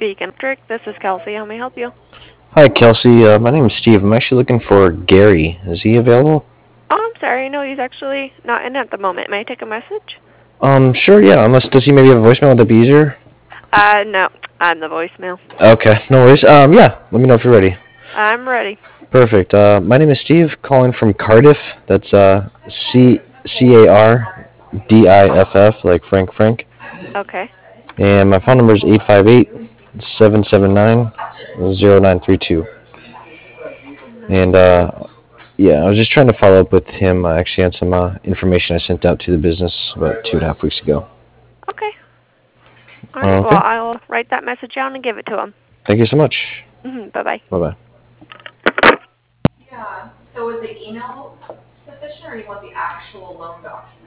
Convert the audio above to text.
Beacon Electric. This is Kelsey. How may I help you? Hi, Kelsey. My name is Steve. I'm actually looking for Gary. Is he available? Oh, I'm sorry. No, he's actually not in at the moment. May I take a message? Sure, yeah. Unless, does he maybe have a voicemail? Would that be easier? No. I'm the voicemail. Okay, no worries. Yeah. Let me know if you're ready. I'm ready. Perfect. My name is Steve, calling from Cardiff. That's Cardiff, like Frank. Okay. And my phone number is 858-779-0932. And yeah, I was just trying to follow up with him. I actually had some information I sent out to the business about 2.5 weeks ago. Okay. All right. Well, Okay. I'll write that message down and give it to him. Thank you so much. Bye-bye. Bye bye. Yeah, so is the email sufficient or you want the actual loan document?